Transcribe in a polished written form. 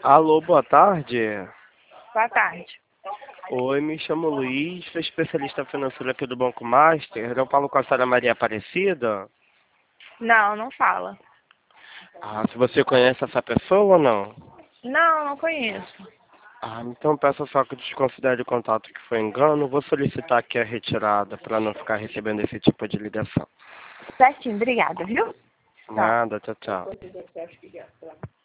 Alô, boa tarde. Boa tarde. Oi, me chamo Luiz, sou especialista financeiro aqui do Banco Master. Eu falo com a senhora Maria Aparecida. Não, não fala. Se você conhece essa pessoa ou não? Não, não conheço. Então peço só que desconsidere o contato que foi engano. Vou solicitar aqui a retirada para não ficar recebendo esse tipo de ligação. Certinho, obrigada, viu? Tchau. Nada, tchau, tchau.